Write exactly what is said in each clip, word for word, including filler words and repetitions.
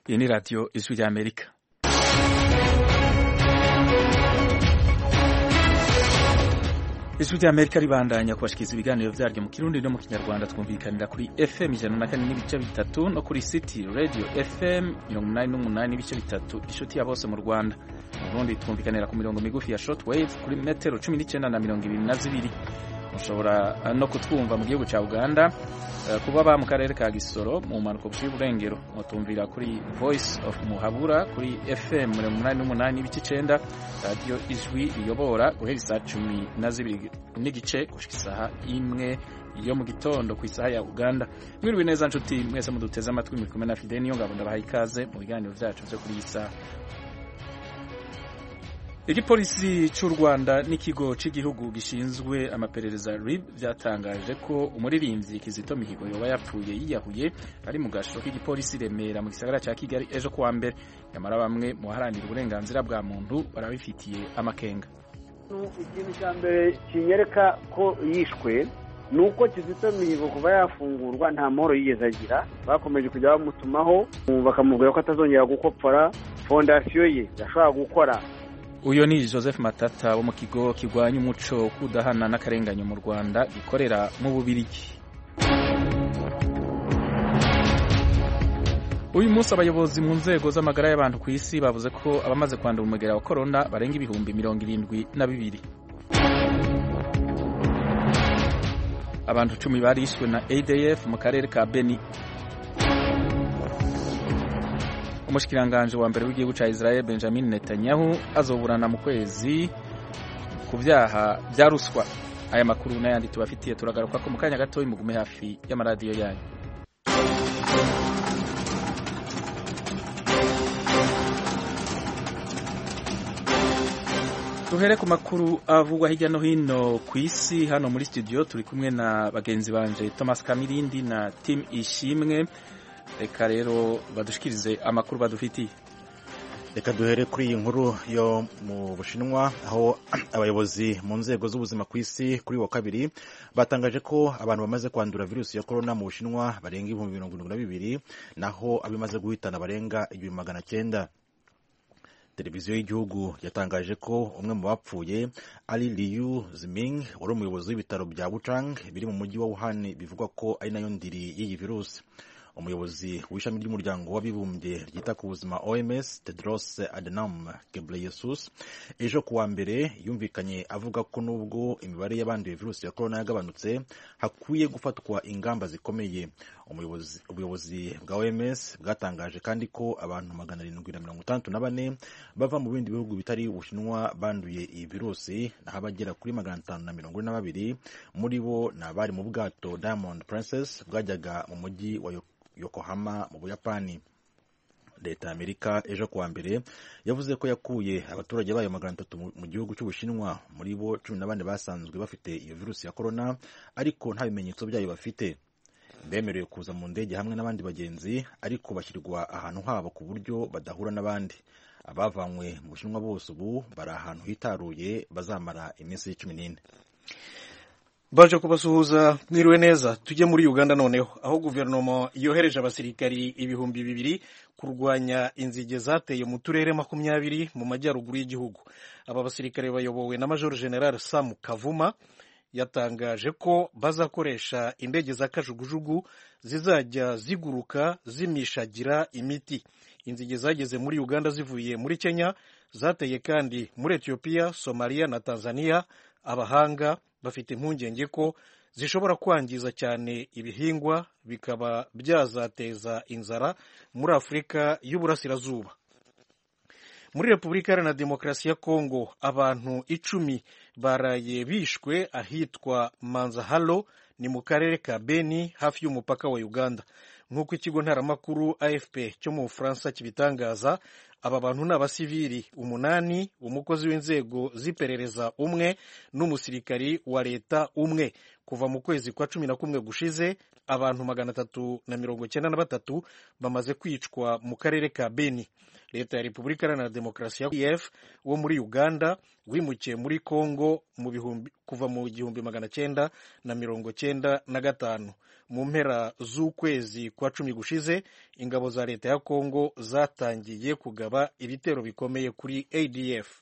Iyi ni radiyo ijwi ry'Amerika. Ijwi ry'Amerika ribandanya kubashikiriza ibiganiro vyaryo mu Kirundi no mu Kinyarwanda. Twumvikanira kuri F M ijana na kane n'ibice bitatu no kuri City Radio F M mirongo umunani n'umunani n'ibice bitatu inshuti ya bose mu Rwanda. Mu Burundi twumvikanira ku mirongo migufi ya shortwave kuri metero cumi n'icenda na mirongo ibiri na zibiri. Mushobora no kutwumva mu gihugu ca Uganda kuba ba mu karere ka Gisoro mu manuko bw'Iburengero, mutumvira kuri Voice of Muhabura kuri F M mirongo umunani n'umunani n'ibice icenda, radio Ijwi riyobora guhera saa cumi na zibiri n'igice gushika isaha imwe yo mu gitondo ku isaha ya Uganda. Mwiriwe neza nshuti mwese muduteze amatwi, muri kumwe na Fidel niyo ngabo ndabaha ikaze mu biganiro vyacu vyo kuri iyi saha. Igipolisi cy'u Rwanda n'ikigo cy'igihugu gishinzwe amaperereza R I B byatangaje ko umuririmbyi Kizito Mihigo yoba yapfuye yiyahuye ari mu gasho k'igipolisi Remera mu gisagara cya Kigali ejo kuwa mbere. Nyamara bamwe mu haranira uburenganzira bwa muntu barabifitiye amakenga. Ikintu cya mbere kinyereka ko yishwe nuko Kizito Mihigo kuva yafungurwa nta mahoro yigeze agira. Bakomeje kujya bamutumaho bakamubwira ko atazongera gukopfora fondasiyo ye yashobora gukora. Uyo ni Joseph Matata wo mu kigo kigwanya umuco kudahana n'akarenganyo mu Rwanda gikorera mu Bubirigi. Uyu munsi abayobozi mu nzego z'amagara y'abantu ku isi bavuze ko abamaze kwandura umugera wa corona barenga ibihumbi mirongo irindwi na bibiri. Abantu cumi barishwe na A D F mu karere ka Beni. Umushikiranganje wa mbere w'igihugu ca Israel Benjamin Netanyahu azoburana mu kwezi ku vyaha vya ruswa. Aya makuru n'ayandi tubafitiye turagaruka ko mu kanya gato imugume hafi y'amaradiyo yanyu. Tuhere ku makuru avugwa hirya no hino ku isi. Hano muri studio turi kumwe na bagenzi banje Thomas Kamirindi na Tim Ishimwe. Reka rero badushikirize amakuru badufitiye. Reka duhere kuri iyi nkuru yo mu Bushinwa, aho abayobozi mu nzego z'ubuzima ku isi kuri wa kabiri batangaje ko abantu bamaze kwandura virusi ya corona mu Bushinwa barenga ibihumbi mirongo irindwi na bibiri, naho abimaze guhitana barenga igihumbi magana cyenda. Televiziyo y'igihugu yatangaje ko umwe mu bapfuye ari Liu Ziming, wari umuyobozi w'ibitaro bya Wuchang biri mu mujyi wa Wuhan, bivugwa ko ari nayo ndiri y'iyi virusi. Umuyobozi w'ishami ry'umuryango w'abibumbye ryita ku buzima O M S Tedros Adhanom Ghebreyesus ejo kuwa mbere yumvikanye avuga ko nubwo imibare y'abanduye virusi ya corona yagabanutse hakwiye gufatwa ingamba zikomeye. Umuyobozi ubuyobozi bwa O M S bwatangaje kandi ko abantu magana arindwi na mirongo itandatu na bane bava mu bindi bihugu bitari Ubushinwa banduye iyi virusi, naho abagera kuri magana atanu na mirongo ine na babiri muri bo ni abari mu bwato Diamond Princess bwajyaga mu mujyi wa Yokohama mu Buyapani. Leta y'Amerika ejo kuwa mbere yavuze ko yakuye abaturage bayo magana atatu mu gihugu cy'Ubushinwa, muri bo cumi na bane basanzwe bafite iyo virusi ya corona ariko nta bimenyetso byayo bafite. Bemerewe kuza mu ndege hamwe n'abandi bagenzi ariko bashyirwa ahantu habo ku buryo badahura n'abandi. Abavanywe mu Bushinwa bose ubu bari ahantu hitaruye bazamara iminsi cumi n'ine. Baje kubasuhuza mwiriwe neza. Tujye muri Uganda noneho, aho guverinoma yohereje abasirikari ibihumbi bibiri kurwanya inzige zateye mu turere makumyabiri mu majyaruguru y'igihugu. Aba basirikare bayobowe na Major General Sam Kavuma yatangaje ko bazakoresha indege za kajugujugu zizajya ziguruka zimishagira imiti. Inzige zageze muri Uganda zivuye muri Kenya, zateye kandi muri Ethiopia, Somalia na Tanzania. Abahanga bafite impungenge ko zishobora kwangiza cyane ibihingwa bikaba byazateza inzara muri Afurika y'Uburasirazuba. Muri Repubulika Iharanira Demokarasi ya Kongo abantu icumi baraye bishwe ahitwa Manzahalo, ni mu karere ka Beni hafi y'umupaka wa Uganda. Nk'uko ikigo ntaramakuru A F P cyo mu Bufaransa kibitangaza, aba bantu ni abasivili umunani, umukozi w'inzego z'iperereza umwe n'umusirikari wa leta umwe. kuva mu kwezi kwa cumi na kumwe gushize abantu magana atatu na mirongo cyenda na batatu bamaze kwicwa mu karere ka Beni. Leta ya Repubulika Iharanira Demokarasi ya Kongo wo muri Uganda wimukiye muri Kongo mu bihumbi kuva mu gihumbi magana cyenda na mirongo cyenda na gatanu. Mu mpera z'ukwezi kwa cumi gushize ingabo za leta ya Kongo zatangiye kugaba ibitero bikomeye kuri A D F.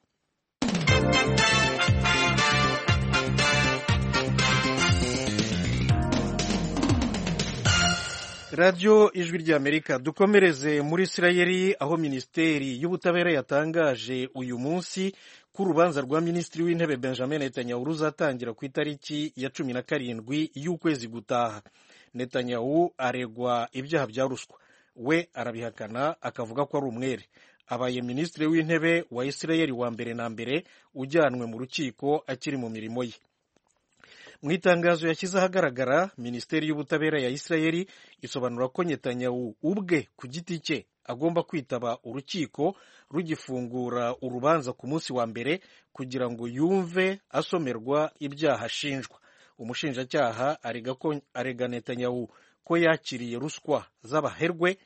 Radio Ijwi ry'Amerika, dukomereze muri Isirayeli aho Minisiteri y'Ubutabera yatangaje uyu munsi ko urubanza rwa Minisitiri w'Intebe Benjamin Netanyahu ruzatangira ku itariki ya cumi na karindwi y'ukwezi gutaha. Netanyahu aregwa ibyaha bya ruswa, we arabihakana akavuga ko ari umwere. Abaye Minisitiri w'Intebe wa Isirayeli wa mbere na mbere ujyanwe mu rukiko akiri mu mirimo ye. Mu itangazo yashyize ahagaragara, Minisiteri y'Ubutabera ya Isirayeli isobanura ko Netanyahu ubwe ku giti cye agomba kwitaba urukiko rugifungura urubanza ku munsi wa mbere kugira ngo yumve asomerwa ibyaha ashinjwa. Umushinjacyaha arega Netanyahu ko yakiriye ruswa z'abaherwe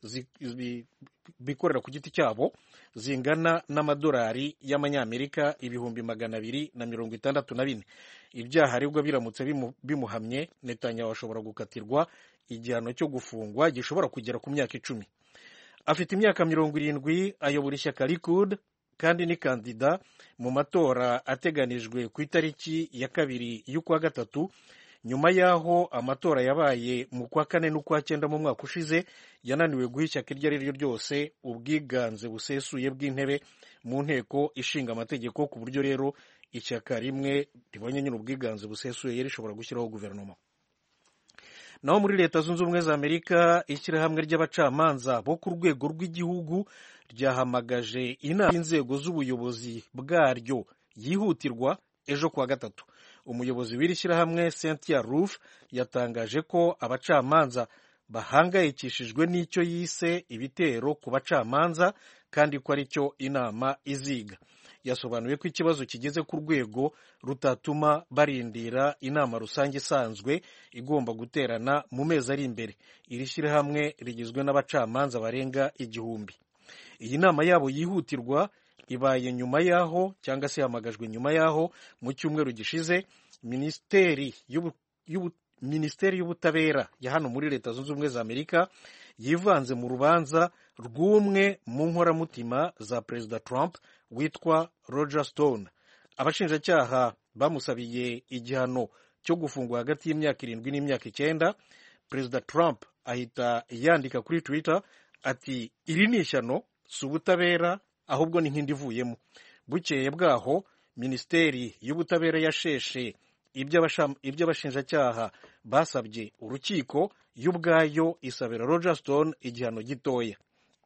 bikorera ku giti cyabo zingana n'amadolari y'amanyamerika ibihumbi magana abiri na mirongo itandatu na bine. Ibyaha aregwa biramutse bimuhamye, Netanyahu ashobora gukatirwa igihano cyo gufungwa gishobora kugera ku myaka icumi. Afite imyaka mirongo irindwi, ayobora ishyaka Likud kandi ni kandida mu matora ateganijwe ku itariki ya kabiri y'ukwa gatatu, nyuma y'aho amatora yabaye mu kwa kane n'ukwa cyenda mu mwaka ushize yananiwe guha ishyaka iryo ari ryo ryose ubwiganze busesuye bw'intebe mu nteko ishinga amategeko, ku buryo rero ishyaka rimwe ribonye nyine ubwiganze busesuye rishobora gushyiraho guverinoma. Naho muri Leta Zunze Ubumwe za Amerika, ishyirahamwe ry'abacamanza bo ku rwego rw'igihugu ryahamagaje inama y'inzego z'ubuyobozi bwaryo yihutirwa ejo kuwa gatatu. Umuyobozi w'iri shyirahamwe Cynthia Roof yatangaje ko abacamanza bahangayikishijwe n'icyo yise ibitero ku bacamanza kandi ko ari cyo inama iziga. Yasobanuye ko ikibazo kigeze ku rwego rutatuma barindira inama rusange isanzwe igomba guterana mu mezi ari imbere. Iri shyirahamwe rigizwe n'abacamanza barenga igihumbi. Iyi nama yabo yihutirwa ibaye nyuma yaho cyangwa se hamagajwe nyuma yaho mu cyumweru gishize Minisiteri y'ubu Minisiteri y'Ubutabera ya hano muri Leta Zunze Ubumwe za Amerika yivanze mu rubanza rw'umwe mu nkoramutima za Perezida Trump witwa Roger Stone. Abashinjacyaha bamusabiye igihano cyo gufungwa hagati y'imyaka irindwi n'imyaka icyenda. Perezida Trump ahita yandika kuri Twitter ati iri ni ishyano, si ubutabera ahubwo ni nk'indi ivuyemo. Bukeye bwaho Minisiteri y'Ubutabera yasheshe ibyo abashinjacyaha basabye urukiko, y'ubwayo isabira Roger Stone igihano gitoya.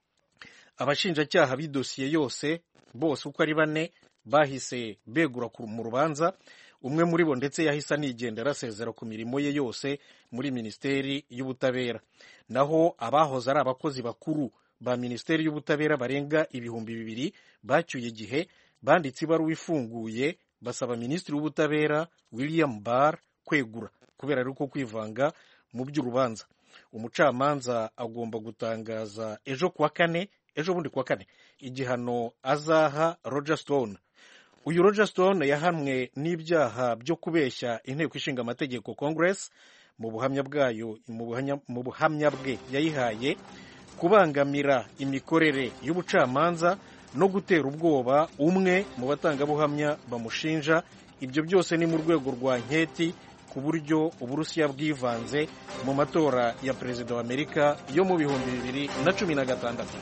Abashinjacyaha b'idosiye yose bose uko ari bane bahise begura mu rubanza. Umwe muri bo ndetse yahise anigendera asezera ku mirimo ye yose muri Minisiteri y'Ubutabera. Naho abahoze ari abakozi bakuru ba Minisiteri y'Ubutabera barenga ibihumbi bibiri bacyuye igihe banditse ibaruwa ifunguye basaba Minisitiri w'Ubutabera William Barr kwegura kubera ari uko kwivanga mu by'urubanza. Umucamanza agomba gutangaza ejo kuwa kane ejo bundi kuwa kane igihano azaha Roger Stone. Uyu Roger Stone yahamwe n'ibyaha byo kubeshya inteko ishinga amategeko Congress mu buhamya bwayo mu buhamya bwe yayihaye, kubangamira imikorere y'ubucamanza no gutera ubwoba umwe mu batangabuhamya bamushinja. Ibyo byose ni mu rwego rwa nketi ku buryo Uburusiya bwivanze mu matora ya Perezida wa Amerika yo mu bihumbi bibiri na cumi na gatandatu.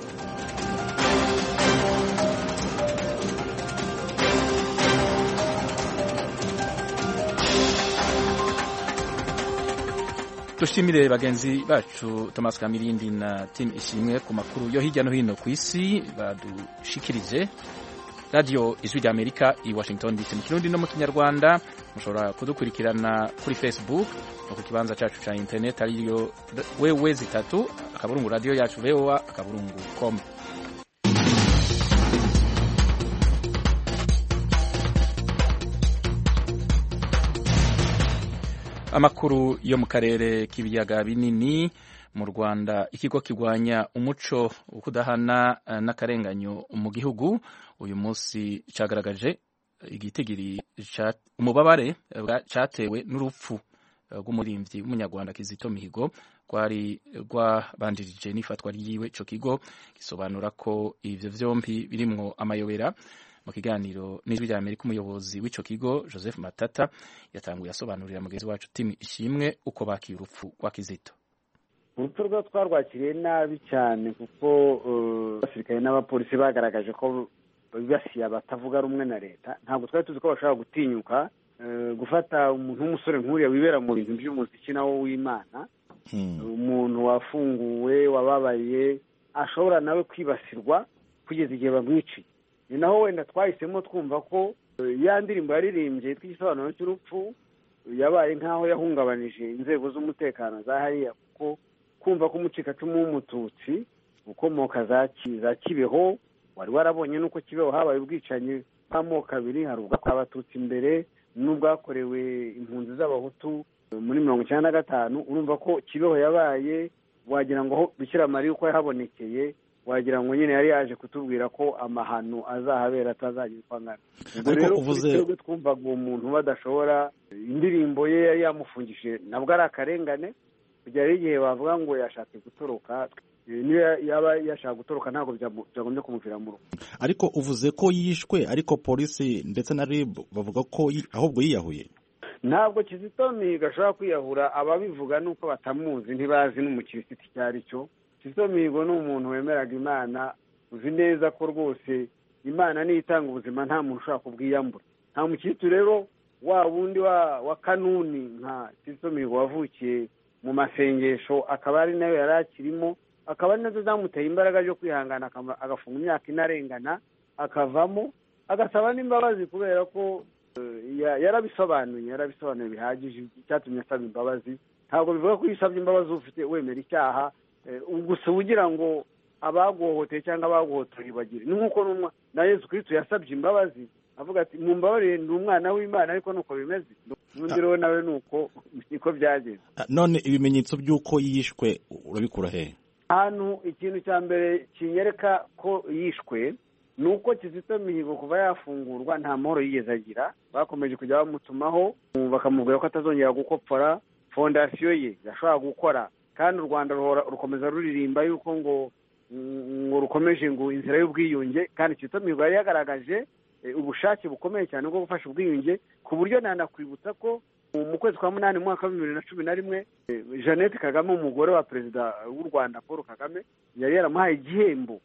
Dushimire bagenzi bacu Thomas Kamirindi na Tim Ishimwe ku makuru yo hirya no hino ku isi badushikirije. Radio Ijwi ry'Amerika i Washington D C mu Kirundi no mu Kinyarwanda. Mushobora kudukurikirana kuri Facebook no ku kibanza cyacu cya internet ariyo wewe zitatu akaburungu radio yacu voa akaburungu com. amakuru yo mu karere k'ibiyaga binini mu Rwanda, ikigo kirwanya umuco wo kudahana n'akarenganyo mu gihugu uyu munsi cyagaragaje igitigiri umubabare cyatewe n'urupfu rw'umuririmvyi w'umunyarwanda Kizito Mihigo rwari rwabanjirije n'ifatwa ryiwe. Ico kigo gisobanura ko ivyo vyombi birimwo amayobera. Mu kiganiro n'ijwi rya Amerika, umuyobozi w'ico kigo Joseph Matata yatanguye asobanurira mugenzi wacu Tim Ishimwe uko bakiye urupfu rwa Kizito. Urupfu rwo twarwakiriye nabi cyane kuko abasirikare n'abapolisi bagaragaje ko bibasiye abatavuga rumwe na leta. Ntabwo twari tuzi ko bashobora gutinyuka gufata umuntu w'umusore nk'uriya wibera mu bintu by'umuziki nawo w'Imana, umuntu wafunguwe wababaye ashobora nawe kwibasirwa kugeza igihe bamwiciye. Ni naho wenda twahisemo twumva ko ya ndirimbo yaririmbye tw'igisobanuro cy'urupfu yabaye nk'aho yahungabanije inzego z'umutekano za hariya, kuko kumva ko umucikacumu w'umututsi ukomoka za Kibeho wari warabonye nuko Kibeho habaye ubwicanyi bw'amoko abiri, hari ubw'abatutsi imbere n'ubwakorewe impunzi z'abahutu muri mirongo icyenda na gatanu. Urumva ko Kibeho yabaye wagira ngo Bikira Mariya uko yahabonekeye, wagira ngo nyine yari yaje kutubwira ko amahano azahabera atazagira uko angana. Ubwo rero twebwe twumvaga uwo muntu badashobora, indirimbo ye yari yamufungishije nabwo ari akarengane, kugera igihe bavuga ngo yashatse gutoroka. Niyo yaba yashaka gutoroka ntabwo byagombye kumuvira mu rugo. Ariko uvuze ko yishwe, ariko polisi ndetse na R I B bavuga ko ahubwo yiyahuye. Ntabwo Kizito Mihigo ashobora kwiyahura, ababivuga nuko batamuzi, ntibazi n'umukirisitu icyo ari cyo. Kizito Mihigo ni umuntu wemeraga Imana, uzi neza ko rwose Imana niyo itanga ubuzima nta muntu ushobora kubwiyambura. Nta mukirisitu rero wa wundi wa, wa kanuni nka Kizito Mihigo wavukiye mu masengesho akaba ari nayo yari akirimo, akaba ari nazo zamuteye imbaraga zo kwihangana agafunga imyaka inarengana akavamo agasaba n'imbabazi, kubera ko uh, yarabisobanuye yarabisobanuye bihagije icyatumye asaba imbabazi. Ntabwo bivuga ko yisabye imbabazi ufite wemera icyaha gusa ugira ngo abaguhohoteye cyangwa abaguhotoye bagire. Ni nk'uko na Yesu Kristo yasabye imbabazi avuga ati mumbabarire ndi umwana w'Imana, ariko nuko bimeze. N'undi rero nawe nuko niko byageze. None ibimenyetso by'uko yishwe urabikura he? Hano ikintu cya mbere kinyereka ko yishwe nuko Kizito Mihigo kuva yafungurwa nta mahoro yigeze agira. Bakomeje kujya bamutumaho bakamubwira ko atazongera gukopfora fondasiyo ye yashobora gukora, kandi u Rwanda rukomeza ruririmba yuko ngo ngo rukomeje ngo inzira y'ubwiyunge, kandi Kizito Mihigo yari yagaragaje ubushake bukomeye cyane bwo gufasha ubwiyunge, ku buryo nanakwibutsa ko mu kwezi kwa munani mu mwaka wa bibiri na cumi na rimwe Jeannette Kagame, umugore wa perezida w'u Rwanda Paul Kagame, yari yaramuhaye igihembo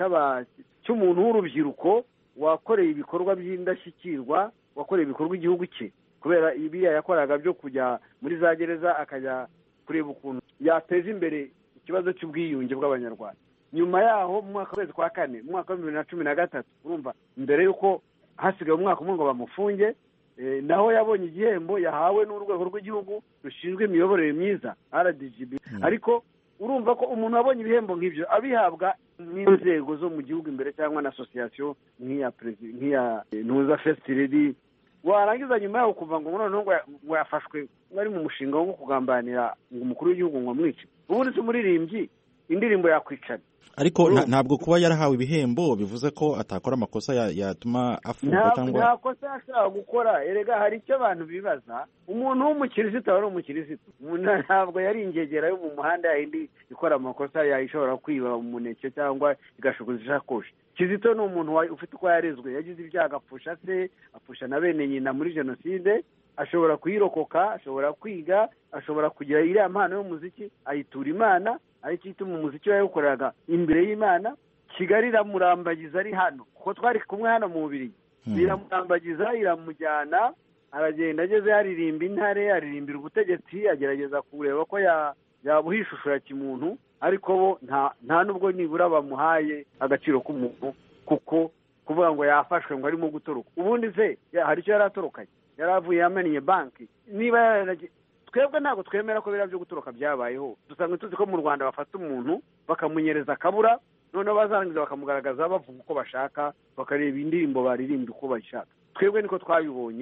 cy'umuntu w'urubyiruko wakoreye ibikorwa by'indashyikirwa, wakoreye ibikorwa igihugu cye, kubera ibiya yakoraga byo kujya muri za gereza akajya kureba ukuntu yateza imbere ikibazo cy'ubwiyunge bw'Abanyarwanda. Nyuma yaho mu mwaka w'ukwezi kwa kane mu mwaka wa bibiri na cumi na gatatu, urumva mbere yuko hasigaye umwaka umwe ngo bamufunge, e, naho yabonye igihembo yahawe n'urwego rw'igihugu rushinzwe imiyoborere myiza R D G B. Hmm. Ariko urumva ko umuntu wabonye ibihembo nk'ibyo abihabwa n'inzego zo mu gihugu imbere cyangwa na association nk'iya president nk'iya Ntuza First Lady, warangiza nyuma yaho kuva ngo noneho ngo yafashwe bari mu mushinga wo kugambanira ngo umukuru w'igihugu ngo amwice. Ubundi se umuririmbyi indirimbo yakwicana. Ariko ntabwo kuba yarahawe ibihembo bivuze ko atakora amakosa yatuma afungwa cyangwa nta kosa yashaka gukora. Erega hari icyo abantu bibaza, umuntu w'umukirisitu ari umukirisitu, ntabwo yari ingegera yo mu muhanda yindi ikora amakosa yayishobora kwiba umuneke cyangwa igashukuza ishakoshi. Kizito ni umuntu ufite uko yarezwe, yagize ibyaha apfusha se, apfusha na bene nyina muri jenoside, ashobora kuyirokoka, ashobora kwiga, ashobora kugira iriya mpano y'umuziki ayitura Imana, ariko ituma umuziki yawukoreraga imbere y'Imana. Kigali iramurambagiza ari hano kuko twari kumwe hano mu Bubiligi. Hmm. Iramurambagiza, iramujyana, aragenda ageze yaririmba intare, aririmbira ubutegetsi, agerageza kureba ko yabuha ishusho ya kimuntu, ariko bo nta nta nubwo nibura bamuhaye agaciro k'umuntu, kuko kuvuga ngo yafashwe ngo arimo gutoroka. Ubundi se hari icyo yaratorokanye, yaravuye yameniye banki. Niba twebwe ntabwo twemera ko bira byo gutoroka byabayeho. Dusanga tuzi ko mu Rwanda bafata umuntu bakamunyereza akabura, noneho bazarangiza bakamugaragaza bavuga uko bashaka, bakareba indirimbo baririmbye uko bashaka. Twebwe niko twabibonye,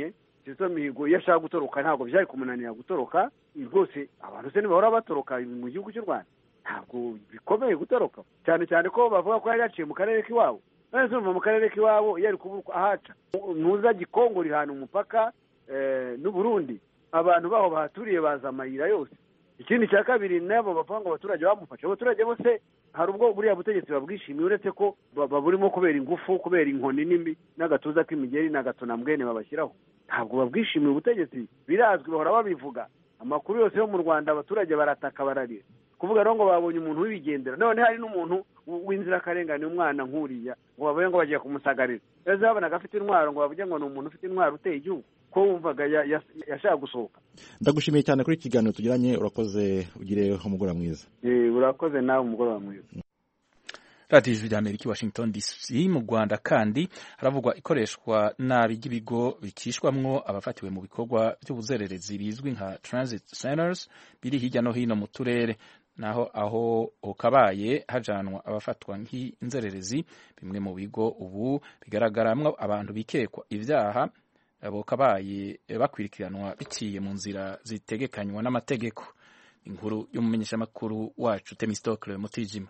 Kizito Mihigo iyo ashaka gutoroka ntabwo byari kumunanira gutoroka rwose. Abantu se ntibahora batoroka mu gihugu cy'u Rwanda, ntabwo bikomeye gutoroka, cyane cyane ko bavuga ko yari yaciye mu karere k'iwabo. None se mu karere k'iwabo yari kuburwa ahaca ntuza Gikongoro ihana umupaka n'u Burundi, abantu baho bahaturiye baza amayira yose. Ikindi cya kabiri nabo bavuga ngo abaturage bamufashe, abaturage bose hari ubwo buriya butegetsi babwishimiye uretse ko baburimo kubera ingufu, kubera inkoni n'imbi n'agatuza k'imigeri n'agatonambwene babashyiraho. Ntabwo babwishimiye ubutegetsi, birazwi, bahora babivuga. Amakuru yose yo mu Rwanda abaturage barataka bararira, kuvuga rero ngo babonye umuntu w'ibigendera. None hari n'umuntu w'inzirakarengane, umwana nkuriya, ngo bavuye ngo bagiye kumusagarira. Ejo babonaga afite intwaro ngo bavuge ngo ni umuntu ufite intwaro uteye igihugu, ko wumvaga yashaka gusohoka. Ndagushimiye cyane kuri iki kiganiro tugiranye, urakoze, ugire umugoroba mwiza. Eh, urakoze nawe, umugoroba mwiza. Radio Ijwi ry'Amerika, Washington D C. Mu Rwanda kandi haravugwa ikoreshwa nabi ry'ibigo bikishwamwo abafatiwe mu bikorwa by'ubuzererezi bizwi nka transit centers biri hirya no hino mu turere, naho aho hokabaye hajanwa abafatwa nk'inzererezi. Bimwe mu bigo ubu bigaragaramwo abantu bikekwa ivyaha bokabaye bakwirikiranwa biciye mu nzira zitegekanywa n'amategeko. Inkuru y'umumenyeshamakuru wacu Temistocle Mutijima.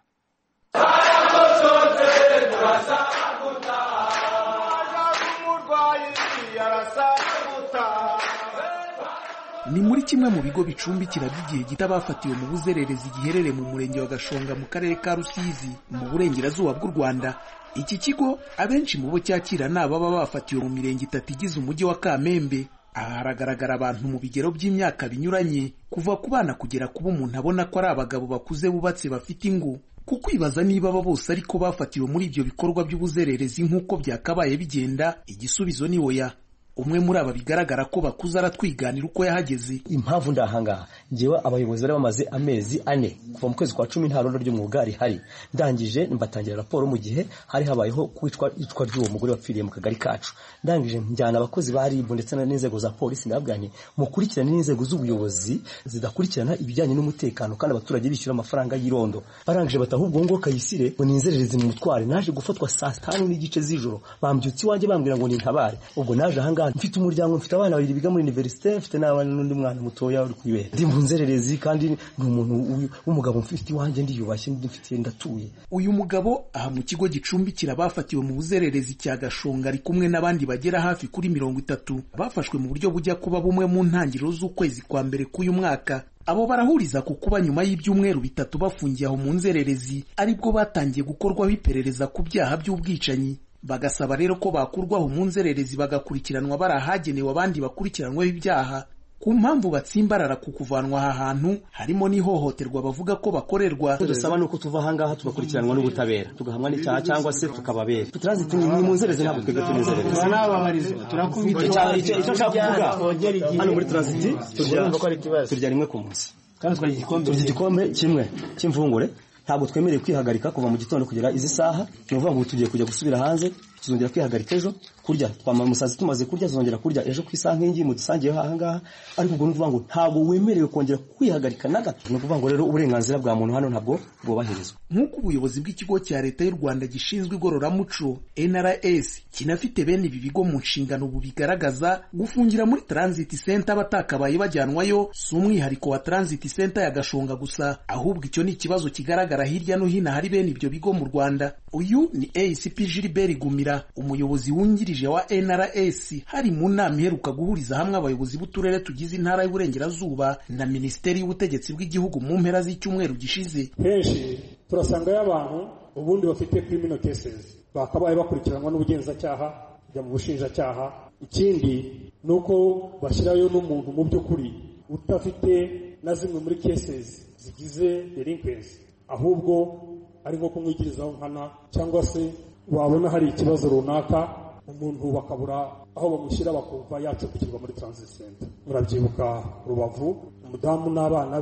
Ni muri kimwe mu bigo bicumbikira by'igihe gito abafatiwe mu buzererezi giherereye mu murenge wa Gashonga mu karere ka Rusizi mu burengerazuba bw'u Rwanda. Iki kigo abenshi mu bo cyakira n'ababa bafatiwe mu mirenge itatu igize umujyi wa Kamembe. Aha haragaragara abantu mu bigero by'imyaka binyuranye, kuva ku bana kugera kuba umuntu abona ko ari abagabo bakuze bubatse bafite ingo. Kukwibaza niba aba bose ariko bafatiwe muri ibyo bikorwa by'ubuzererezi nk'uko byakabaye bigenda, igisubizo ni oya. Umwe muri aba bigaragara ko bakuze aratwiganira uko yahageze. Impamvu ndahangaha ngewe abayobozi bari bamaze amezi ane kuva mu kwezi kwa cumi nta rondo ry'umwuga rihari. Ndangije mbatangira raporo mu gihe hari habayeho kwicwa icwa ry'uwo mugore wapfiriye mu kagari kacu. Ndangije njyana abakozi bari ibo ndetse n'inzego za polisi, ndabwanye mukurikirane n'inzego z'ubuyobozi zidakurikirana ibijyanye n'umutekano kandi abaturage bishyura amafaranga y'irondo. Barangije batahubwo ngo Kayisire ngo ninzererezi mu mutware. Naje gufatwa saa tanu n'igice z'ijoro, bambyutse iwanjye bambwira ngo nintabare. Ubwo naje ahanga mfite umuryango, mfite abana babiri biga muri universite, mfite n'abana n'undi mwana mutoya uri kwibera. Ndi mu nzererezi kandi ni umuntu w'umugabo mfite iwanjye ndiyubashye, ndifite ndatuye. Uyu mugabo aha mu kigo gicumbikira bafatiwe mu buzererezi cya Gashonga ari kumwe n'abandi bagera hafi kuri mirongo itatu bafashwe mu buryo bujya kuba bumwe mu ntangiriro z'ukwezi kwa mbere k'uyu mwaka. Abo barahuriza ku kuba nyuma y'ibyumweru bitatu bafungiye aho mu nzererezi aribwo batangiye gukorwaho iperereza ku byaha by'ubwicanyi. Bagasaba rero ko bakurwaho mu nzererezi bagakurikiranwa barahagenewe abandi bakurikiranwaho ibyaha. Ku mpamvu batsimbarara ku kuvanwa aha hantu harimo n'ihohoterwa bavuga ko bakorerwa. Dusaba nuko tuva hangaha tugakurikiranwa n'ubutabera, tugahamwa n'icyaha cyangwa se tukababera. Transit ni mu nzererezi ntabwo twebwe tunezerereza. N'ababarizo turakubita icyo nshaka kuvuga hano muri transit turya rimwe ku munsi kandi twari igikombe igikombe kimwe cy'imvungure. Ntabwo twemereye kwihagarika kuva mu gitondo kugera izi saha. Ni uvuga ngo tugiye kujya gusubira hanze, tuzongera kwihagarika ejo, kurya twama musazi tumaze kurya tuzongera kurya ejo kw'isaha nk'ingi mu dusangiye aha ngaha. Ariko ubwo nuvuga ngo ntabwo wemerewe kongera kwihagarika na gato. Ni ukuvuga ngo rero uburenganzira bwa muntu hano ntabwo bwubahirizwa. Nk'uko ubuyobozi bw'ikigo cya leta y'u Rwanda gishinzwe igororamuco N R S kinafite bene ibi bigo mu nshingano ubu bigaragaza, gufungira muri transit center batakabaye bajyanwayo si umwihariko wa transit center ya Gashonga gusa, ahubwo icyo ni ikibazo kigaragara hirya no hino hari bene ibyo bigo mu Rwanda. Uyu ni A C P Gilbert Gumira, umuyobozi wungirije wa N R S, hari mu nama iheruka guhuriza hamwe abayobozi b'uturere tugize intara y'Uburengerazuba na Minisiteri y'Ubutegetsi bw'Igihugu mu mpera z'icyumweru gishize. Henshi turasanga y'abantu ubundi bafite criminal cases bakabaye bakurikiranwa n'ubugenzacyaha kujya mu bushinjacyaha. Ikindi nuko bashyirayo n'umuntu mu by'ukuri utafite na zimwe muri cases zigize delinquency, ahubwo ari nko kumwigirizaho nkana, cyangwa se wabona hari ikibazo runaka umuntu bakabura aho bamushyira bakumva yacumbikirwa muri transit center. Murabyibuka Rubavu, umudamu n'abana be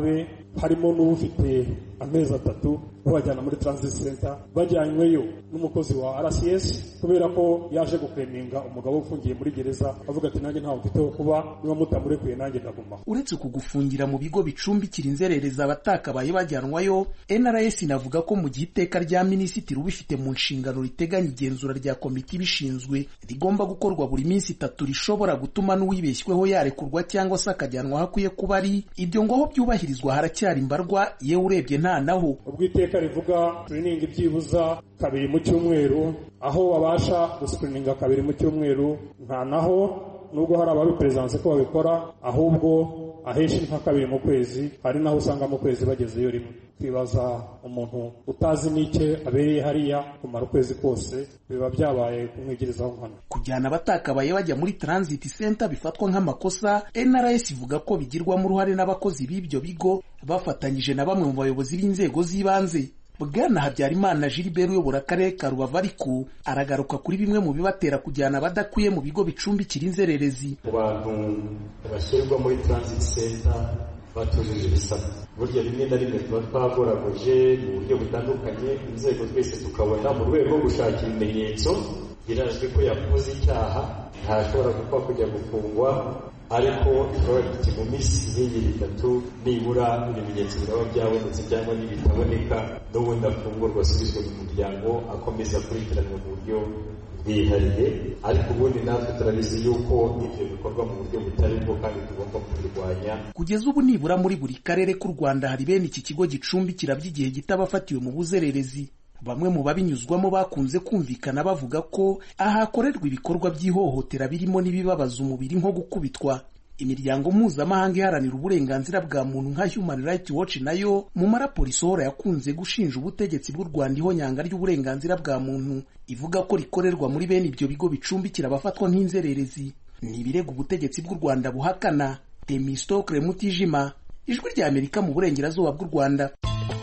harimo n'ufite amezi atatu babajyana muri transit center bajyanyweyo n'umukozi wa R C S kubera ko yaje gukreminga umugabo ufungiye muri gereza avuga ati nanjye ntawe mfite wo kuba niba mutamurekuye nanjye ndagumaho. Uretse kugufungira mu bigo bicumbikira inzererezi abatakabaye bajyanwayo, N R S inavuga ko mu gihe iteka rya minisitiri ubifite mu nshingano riteganya igenzura rya komite ibishinzwe rigomba gukorwa buri minsi itatu rishobora gutuma n'uwibeshyweho yarekurwa cyangwa se akajyanwa aho akwiye kuba ari, ibyo ngo aho byubahirizwa haracyari imbarwa yewe urebye nta naho. Ubwo iteka rivuga screening byibuza kabiri mu cyumweru, aho babasha guscreeninga kabiri mu cyumweru nta naho, nubwo hari ababipresence ko babikora, ahubwo aheshi nka kabiri mu kwezi, hari naho usanga mu kwezi bagezeyo rimwe. Kwibaza umuntu utazi n'icye abereye hariya kumara ukwezi kose biba byabaye kumwigirizaho nkana. Kujyana abatakabaye bajya muri transit center bifatwa nk'amakosa, N R S ivuga ko bigirwamo uruhare n'abakozi b'ibyo bigo bafatanyije na bamwe mu bayobozi b'inzego z'ibanze. Bwana Habyarimana Gilbert uyobora akarere ka Rubavu ariko aragaruka kuri bimwe mu bibatera kujyana abadakwiye mu bigo bicumbikira inzererezi. Ku bantu bashyirwa muri transit center batujuje ibisabwa, burya rimwe na rimwe tuba twagoragoje mu buryo butandukanye, inzego twese tukabona mu rwego rwo gushaka ibimenyetso birazwi ko yakoze icyaha ntashobora gupfa kujya gufungwa, ariko twari mu minsi nk'ibiri itatu nibura ibimenyetso biraba byabonetse cyangwa n'ibitaboneka n'ubundi afungurwa asubizwe mu muryango akomeza akurikiranwa mu buryo bwihariye. Ariko ubundi natwe turabizi yuko ibyo bikorwa mu buryo butari bwo kandi tugomba kubirwanya. Kugeza ubu nibura muri buri karere k'u Rwanda hari bene iki kigo gicumbikira by'igihe gito abafatiwe mu buzererezi. Bamwe mu babinyuzwamo bakunze kumvikana bavuga ko ahakorerwa ibikorwa by'ihohotera birimo n'ibibabaza umubiri nko gukubitwa. Imiryango mpuzamahanga iharanira uburenganzira bwa muntu nka Human Rights Watch nayo mu maraporo isohora yakunze gushinja ubutegetsi bw'u Rwanda ihonyanga ry'uburenganzira bwa muntu, ivuga ko rikorerwa muri bene ibyo bigo bicumbikira abafatwa nk'inzererezi. Ni ibirego ubutegetsi bw'u Rwanda buhakana. Temistokle Mutijima, Ijwi rya Amerika mu burengerazuba bw'u Rwanda.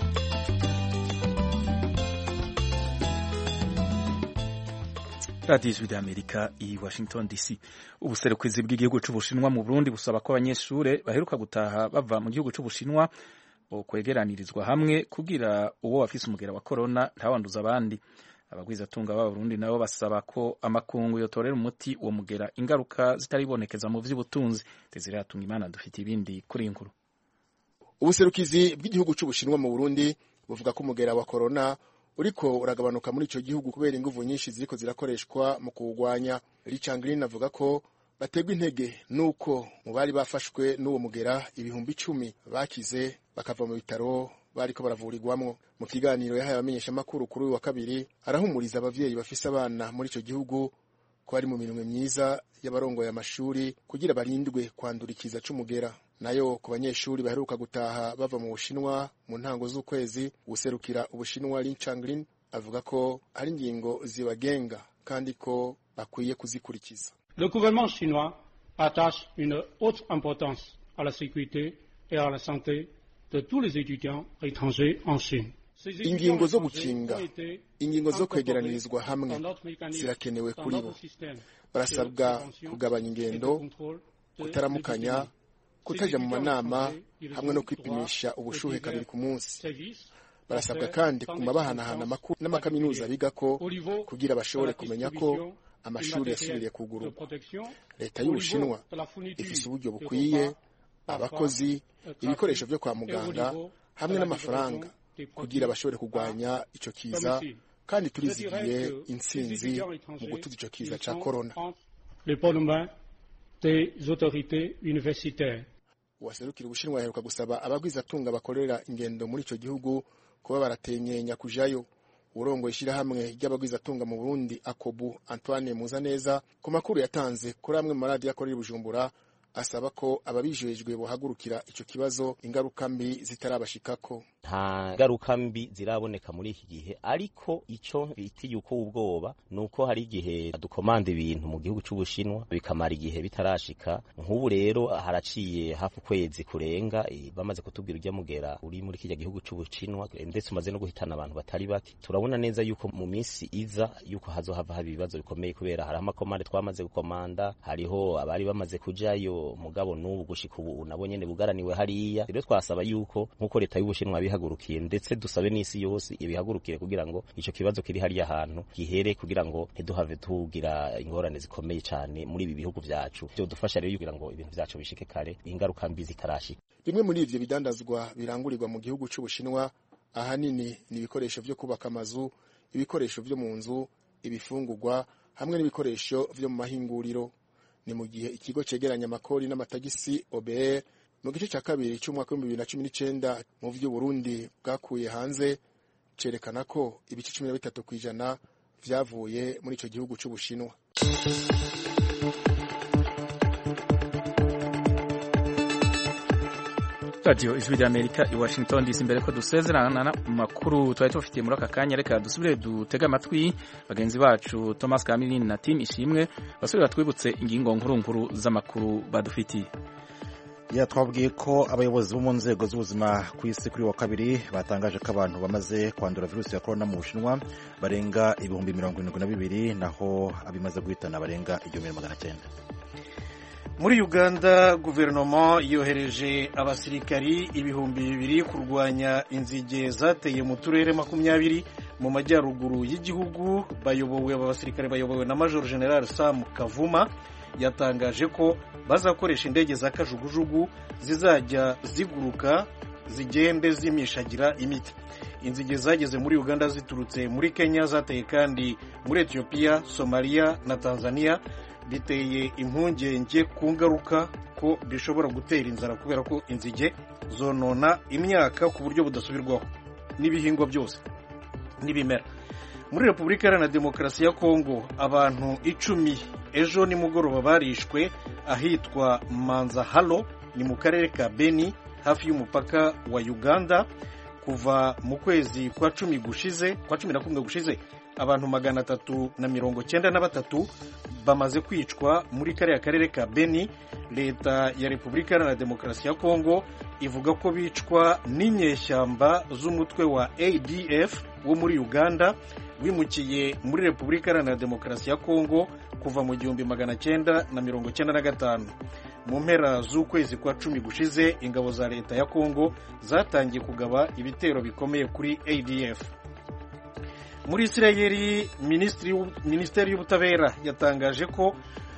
Radio Ijwi rya Amerika i Washington D C. Ubuserukizi bw'igihugu c'Ubushinwa mu Burundi busaba ko abanyeshure baheruka gutaha bava mu gihugu c'Ubushinwa bo kwegeranirizwa hamwe kugira uwo wafise umugera wa corona ntawanduza abandi. Abagwizatunga b'aba Burundi nabo basaba ko amakungu yotorera umuti uwo mugera ingaruka zitaribonekeza mu vy'ubutunzi. Desire Hatungimana dufite ibindi kuri inkuru. Ubuserukizi bw'igihugu c'Ubushinwa mu Burundi buvuga ko umugera wa corona uriko uragabanuka muri ico gihugu kubera inguvu nyinshi ziriko zirakoreshwa mu kuwugwanya. Richard Green avuga ko bategwa intege nuko mu bari bafashwe n'uwo mugera ibihumbi icumi bakize bakava mu bitaro bariko baravurirwamwo. Mu kiganiro yahaye abamenyesha makuru kuri uyu wa kabiri arahumuriza abavyeyi bafise abana muri ico gihugu ko ari mu mirimo myiza y'abarongoye amashuri kugira barindwe kwandurikiza c'umugera. Nayo ku banyeshuri baheruka gutaha bava mu Bushinwa mu ntango z'ukwezi, userukira Ubushinwa Lin Changlin avuga ko hari ingingo zibagenga kandi ko bakwiye kuzikurikiza. Le gouvernement chinois attache une haute importance à la sécurité et à la santé de tous les étudiants étrangers en Chine. Ingingo zo gukinga, ingingo zo kwegeranirizwa hamwe zirakenewe kuri bo. Barasabwa kugabanya ingendo, kutaramukanya, kutaja mu manama hamwe no kwipimisha ubushuhe kabiri ku munsi. Barasabwa kandi kumabahanahana amakuru n'amakaminuza biga ko kugira bashobore kumenya ko amashuri yasubiriye kugururwa. Leta y'Ubushinwa ifise uburyo bukwiye, abakozi, ibikoresho byo kwa muganga hamwe n'amafaranga kugira bashobore kugwanya ico kiza, kandi turizigiye intsinzi mu gutuza ico kiza ca corona. Des autorités universitaires. Uwaserukira Ubushinwa yaheruka gusaba abagwizatunga bakorera ingendo muri ico gihugu kuba baratenyenya kujayo. Urongo ishirahamwe ry'abagwizatunga mu Burundi Akobu Antoine Muzaneza ku makuru yatanze kuri amwe mu radio akorera i Bujumbura asaba ko ababijejwe bohagurukira ico kibazo ingaruka mbi zitarabashikako. nta ngaruka mbi ziraboneka muri iki gihe, ariko ico bitiye uko ubwoba nuko hari igihe dukomanda ibintu mu gihugu c'Ubushinwa bikamara igihe bitarashika. Nk'ubu rero haraciye hafi ukwezi kurenga e, bamaze kutubwira urya mugera uri muri kijya gihugu c'Ubushinwa ndetse umaze no guhitana abantu batari bake. Turabona neza yuko mu minsi iza yuko hazohava haba ibibazo bikomeye kubera hari amakomande twamaze gukomanda, hariho abari bamaze kujayo mugabo n'ubu gushika ubu nabo nyene bugaraniwe hariya. Rero twasaba yuko nkuko leta y'Ubushinwa bihagurukiye ndetse dusabe n'isi yose ibihagurukire kugira ngo ico kibazo kiri hariya hantu gihere, kugira ngo ntiduhave tugira ingorane zikomeye cyane muri ibi bihugu vyacu. Byo dufasha rero kugira ngo ibintu vyacu bishike kare, ingaruka mbi zitarashika. Bimwe muri ivyo bidandazwa birangurirwa mu gihugu c'Ubushinwa ahanini ni ibikoresho vyo kubaka amazu, ibikoresho vyo mu nzu, ibifungurwa hamwe n'ibikoresho vyo mu mahinguriro. Ni mu gihe ikigo cegeranya amakori n'amatagisi O B R mu gice ca kabiri c'umwaka wa bibiri na cumi n'icenda mu vyo Burundi bwakuye hanze cerekana ko ibice cumi na bitatu kw'ijana vyavuye muri ico gihugu c'Ubushinwa. Radio Ijwi ry'Amerika i Washington D C. Mbere ko dusezerana mu makuru twari tufitiye muri aka kanya, reka dusubire dutega amatwi bagenzi bacu Thomas Kamilini na Tim Ishimwe basubira twibutse ingingo nkuru nkuru z'amakuru badufitiye. Ya twabwiye ko abayobozi bo mu nzego z'ubuzima ku isi kuri wa kabiri batangaje ko abantu bamaze kwandura virusi ya corona mu Bushinwa barenga ibihumbi mirongo irindwi na bibiri, naho abimaze guhitana barenga igihumbi magana cyenda. Muri Uganda guverinoma yohereje abasirikari ibihumbi bibiri kurwanya inzige zateye mu turere makumyabiri mu majyaruguru y'igihugu. Bayobowe aba basirikare bayobowe na Major General Sam Kavuma yatangaje ko bazakoresha indege za kajugujugu zizajya ziguruka zigende zimishagira imiti. Inzige zageze muri Uganda ziturutse muri Kenya, zateye kandi muri Ethiopia, Somalia na Tanzania. Biteye impungenge ku ngaruka ko bishobora gutera inzara kubera ko inzige zonona imyaka ku buryo budasubirwaho n'ibihingwa byose n'ibimera. Muri Repubulika Iharanira Demokarasi ya Kongo abantu icumi ejo nimugoroba barishwe ahitwa Manzahalo ni mu karere ka Beni hafi y'umupaka wa Uganda. Kuva mu kwezi kwa cumi gushize kwa cumi na kumwe gushize abantu magana atatu na mirongo cyenda na batatu bamaze kwicwa muri kariya karere ka Beni. Leta ya Repubulika Iharanira Demokarasi ya Kongo ivuga ko bicwa n'inyeshyamba z'umutwe wa A D F wo muri Uganda wimukiye muri Repubulika Iharanira Demokarasi ya Kongo kuva mu gihumbi magana cyenda na mirongo cyenda na gatanu. Mu mpera z'ukwezi kwa cumi gushize ingabo za leta ya Kongo zatangiye kugaba ibitero bikomeye kuri A D F. Muri Isirayeli Minisiteri y'Ubutabera yatangaje ko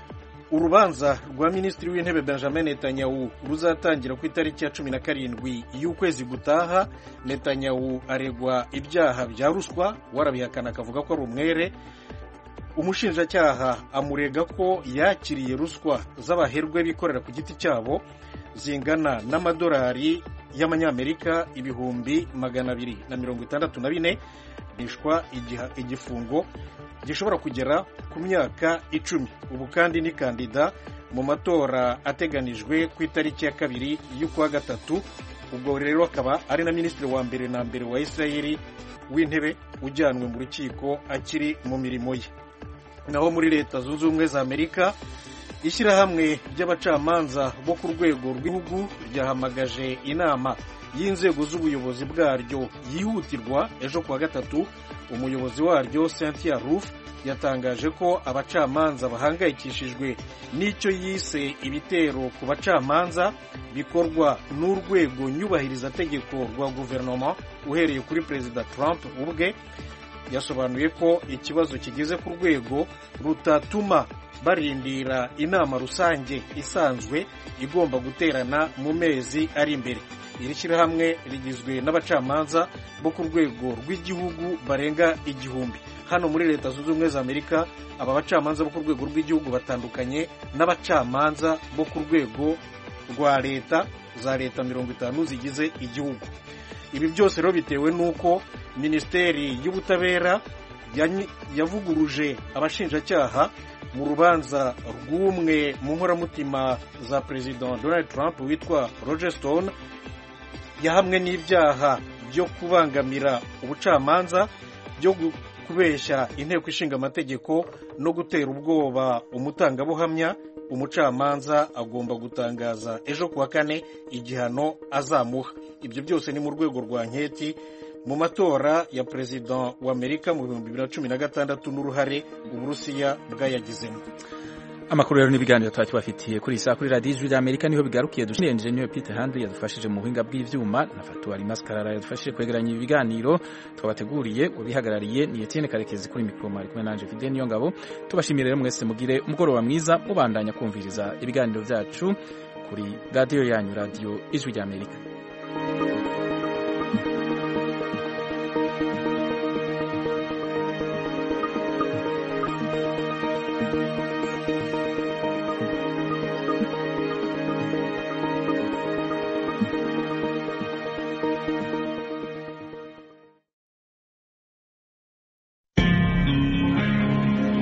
urubanza rwa Minisitiri w'Intebe Benjamin Netanyahu ruzatangira ku itariki ya cumi na karindwi y'ukwezi gutaha. Netanyahu aregwa ibyaha bya ruswa, warabihakana akavuga ko ari umwere. Umushinjacyaha amurega ko yakiriye ruswa z'abaherwe bikorera ku giti cyabo zingana n'amadolari y'amanyamerika ibihumbi magana abiri na mirongo itandatu na bine, bishwa igifungo gishobora kugera ku myaka icumi. Ubu kandi ni kandida mu matora ateganijwe ku itariki ya kabiri y'ukwa gatatu. Ubwo rero akaba ari na minisitiri wa mbere na mbere wa Isirayeli w'intebe ujyanwe mu rukiko akiri mu mirimo ye. Naho muri Leta Zunze Ubumwe za Amerika ishyirahamwe ry'abacamanza bo ku rwego rw'igihugu ryahamagaje inama y'inzego z'ubuyobozi bwaryo yihutirwa ejo kuwa gatatu. Umuyobozi waryo Cynthia Ruff yatangaje ko abacamanza bahangayikishijwe n'icyo yise ibitero ku bacamanza bikorwa n'urwego nyubahiriza tegeko rwa guverinoma uhereye kuri Perezida Trump ubwe. Yasobanuye ko ikibazo kigeze ku rwego rutatuma barindira inama rusange isanzwe igomba guterana mu mezi ari imbere. Iri shyirahamwe rigizwe n'abacamanza bo ku rwego rw'igihugu barenga igihumbi. Hano muri Leta Zunze Ubumwe za Amerika aba bacamanza bo ku rwego rw'igihugu batandukanye n'abacamanza bo ku rwego rwa leta za leta mirongo itanu zigize igihugu. Ibi byose rero bitewe n'uko Minisiteri y'Ubutabera yavuguruje abashinjacyaha mu rubanza rw'umwe mu nkoramutima za Perezida Donald Trump witwa Roger Stone yahamwe n'ibyaha byo kubangamira ubucamanza, byo kubeshya inteko ishinga amategeko no gutera ubwoba umutangabuhamya, umucamanza agomba gutangaza ejo kuwa kane igihano azamuha. Ibyo byose ni mu rwego rwa nketi mu matora ya perezida wa Amerika mu bihumbi bibiri na cumi na gatandatu n'uruhare Uburusiya bwayagizemo. Amakuru rero n'ibiganiro twari tubafitiye kuri saa kuri Radio Ijwi ry'Amerika niho bigarukiye. Dushimiye Engineer Peter Handley yadufashije mu buhinga bw'ivyuma na Fatuari Maskarara yadufashije kwegeranya ibi biganiro twabateguriye. Ubihagarariye ni Etienne Karekezi kuri mikro mari kumwe nanje Fidel Niyongabo. Tubashimire rero mwese mugire umugoroba mwiza mubandanya kumviriza ibiganiro byacu kuri radio yanyu Radio Ijwi ry'Amerika.